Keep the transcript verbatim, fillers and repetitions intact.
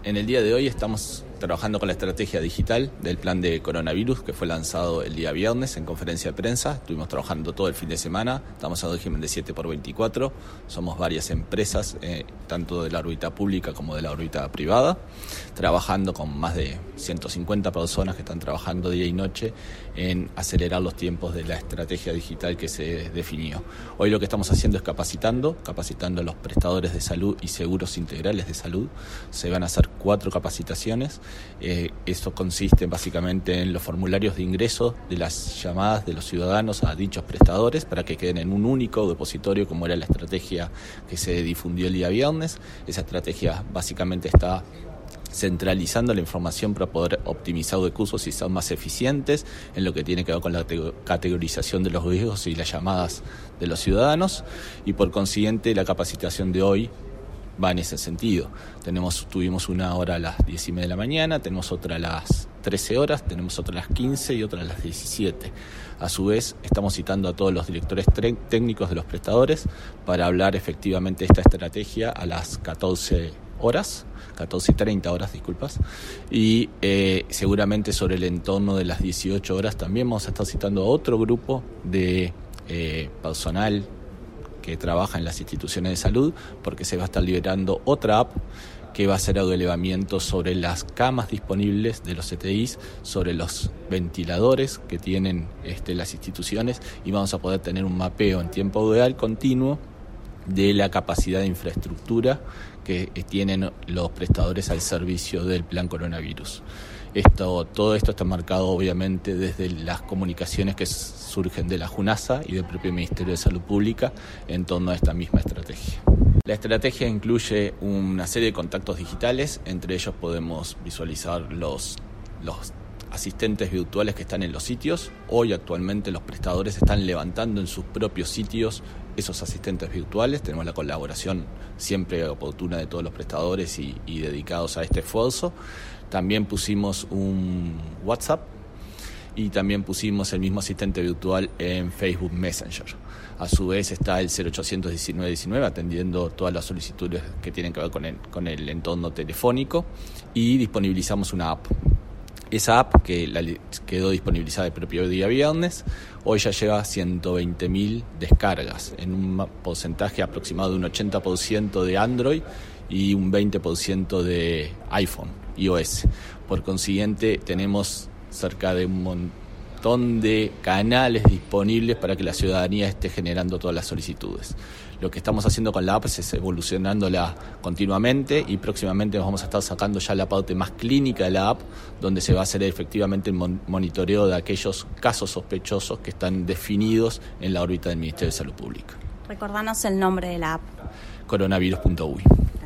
En el día de hoy estamos trabajando con la estrategia digital del plan de coronavirus que fue lanzado el día viernes en conferencia de prensa. Estuvimos trabajando todo el fin de semana, estamos en régimen de siete por veinticuatro, somos varias empresas, eh, tanto de la órbita pública como de la órbita privada, trabajando con más de ciento cincuenta personas que están trabajando día y noche en acelerar los tiempos de la estrategia digital que se definió. Hoy lo que estamos haciendo es capacitando, capacitando a los prestadores de salud y seguros integrales de salud. Se van a hacer cuatro capacitaciones. Eh, esto consiste básicamente en los formularios de ingreso de las llamadas de los ciudadanos a dichos prestadores para que queden en un único depositorio, como era la estrategia que se difundió el día viernes. Esa estrategia básicamente está centralizando la información para poder optimizar recursos y ser más eficientes en lo que tiene que ver con la categorización de los riesgos y las llamadas de los ciudadanos, y por consiguiente la capacitación de hoy va en ese sentido. Tenemos, tuvimos una hora a las diez y media de la mañana, tenemos otra a las trece horas, tenemos otra a las quince y otra a las diecisiete. A su vez, estamos citando a todos los directores tre- técnicos de los prestadores para hablar efectivamente de esta estrategia a las catorce horas, catorce y treinta horas, disculpas, y eh, seguramente sobre el entorno de las dieciocho horas también vamos a estar citando a otro grupo de eh, personal que trabaja en las instituciones de salud, porque se va a estar liberando otra app que va a hacer el relevamiento sobre las camas disponibles de los C T Is, sobre los ventiladores que tienen este, las instituciones, y vamos a poder tener un mapeo en tiempo real continuo de la capacidad de infraestructura que tienen los prestadores al servicio del plan coronavirus. Esto, todo esto está marcado obviamente desde las comunicaciones que surgen de la JUNASA y del propio Ministerio de Salud Pública en torno a esta misma estrategia. La estrategia incluye una serie de contactos digitales, entre ellos podemos visualizar los, los asistentes virtuales que están en los sitios. Hoy actualmente los prestadores están levantando en sus propios sitios esos asistentes virtuales. Tenemos la colaboración siempre oportuna de todos los prestadores y, y dedicados a este esfuerzo. También pusimos un WhatsApp y también pusimos el mismo asistente virtual en Facebook Messenger. A su vez está el cero ochocientos diecinueve diecinueve atendiendo todas las solicitudes que tienen que ver con el, con el entorno telefónico, y disponibilizamos una app. Esa app, que la quedó disponibilizada el propio día viernes, hoy ya lleva ciento veinte mil descargas, en un porcentaje aproximado de un ochenta por ciento de Android y un veinte por ciento de iPhone, iOS. Por consiguiente, tenemos cerca de un montón de canales disponibles para que la ciudadanía esté generando todas las solicitudes. Lo que estamos haciendo con la app es evolucionándola continuamente, y próximamente nos vamos a estar sacando ya la parte más clínica de la app, donde se va a hacer efectivamente el monitoreo de aquellos casos sospechosos que están definidos en la órbita del Ministerio de Salud Pública. Recordanos el nombre de la app. coronavirus punto u i.